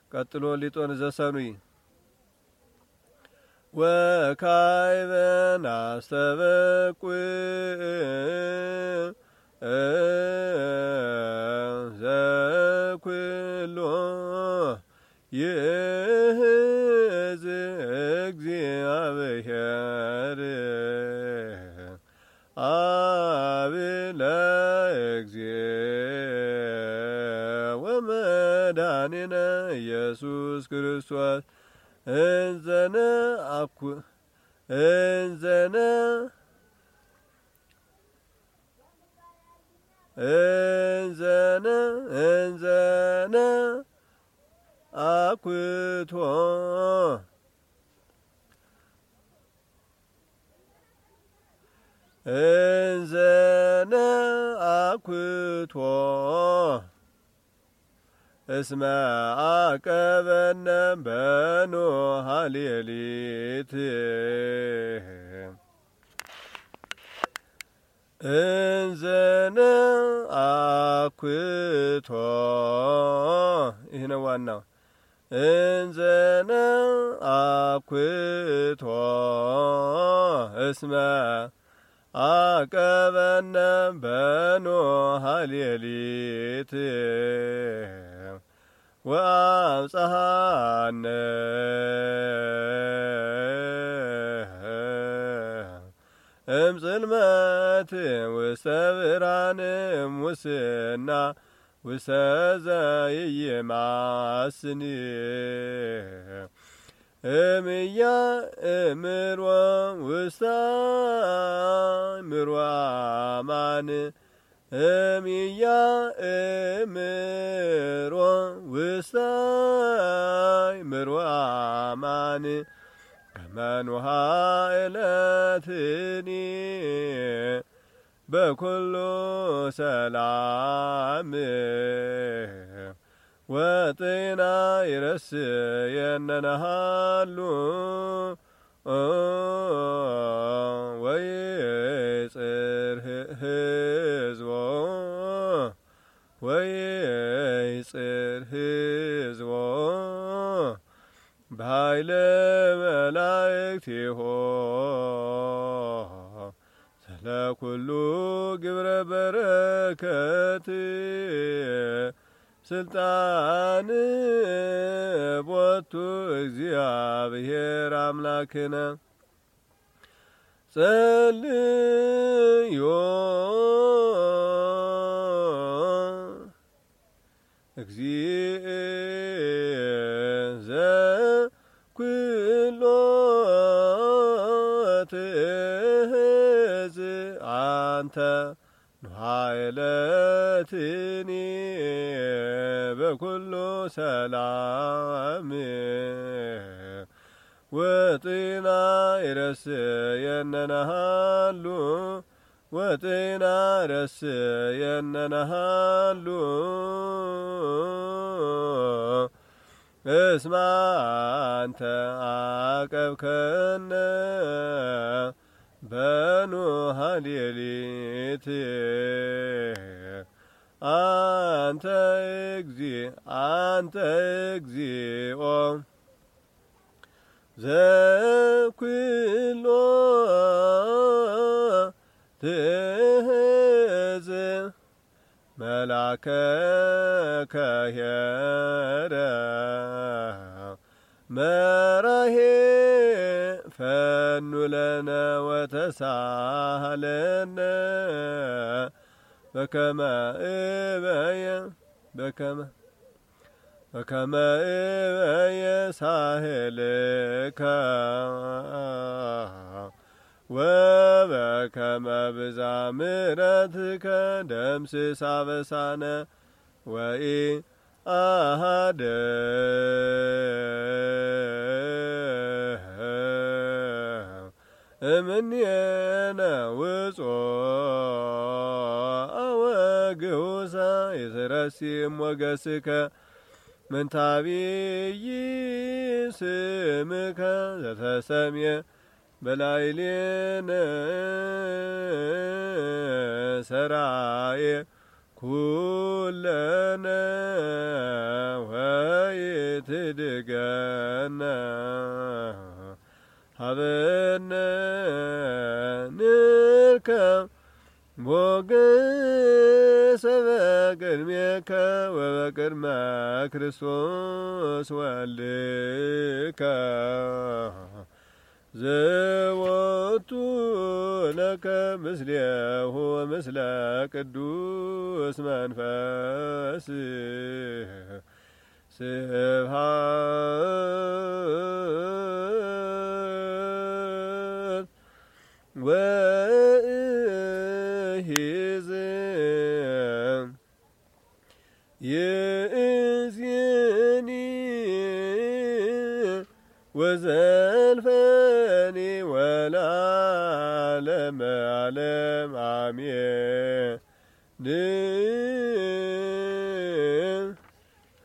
ቀጥሎ ሊጦን ዘሰኑይ ወካይበን አስተበቁ ዘኩሎ ይህዝ እግዚአብሔር አብለ ወመድኃኒነ ኢየሱስ ክርስቶስ እንዘነ አኩቶ እስመ አቀበነ በኖሃ ሌሊት እንዘነ አኩቶ ይህ ነው ዋናው። እንዘነ አኩቶ እስመ አቀበነ በኖሃ ሌሊት ወአብጽሐነ እምጽልመት ውስተ ብርሃን ሙስና ውስተ ዘኢይማስን እምያ እምሮ ውስተ አእምሮ አማን እምያ እምሮ ውስተ አእምሮ አማን ከመኑሃ ዕለትኒ በኩሉ ሰላም ወጤና ይረስየነሃሉ ወይጽር ሕዝቦ በኃይለ መላእክቲሆ ስለኩሉ ግብረ በረከት ስልጣን ቦቱ እግዚአብሔር አምላክነ ጸልዮ እግዚእ ዘኩሎ ትእዝ አንተ ኑሃይለትኒ በኩሉ ሰላም ወጤና ይረስየነሃሉ ወጤና ይረስየነሃሉ እስመ አንተ አቀብከነ በኖሃ ሌሊት አንተ እግዚኦ ዘኩሎ ትእዝ መላከ ከሄረ መራሄ ፈኑ ለነ ወተሳሃለነ በከመ እበየ ሳህልከ ወበከመ ብዛ ምሕረትከ ደምስስ አበሳነ ወኢአሐደ እምኔነ ውጹእ ወግሁሳ ይትረሲም ሞገስከ ምንታቢይ ስምከ ዘተሰምየ በላዕሌነ ሰራየ ኩለነ ወይትድገነ ሀበነ ንርከብ ሞገሰ በቅድሜከ ወበቅድመ ክርስቶስ ወልድከ ዘወቱ ለከ ምስሌሁ ወምስለ ቅዱስ መንፈስ ስብሐት ወእሂዝ ይእዜኒ ወዘልፈኒ ወለዓለመ ዓለም አሜን።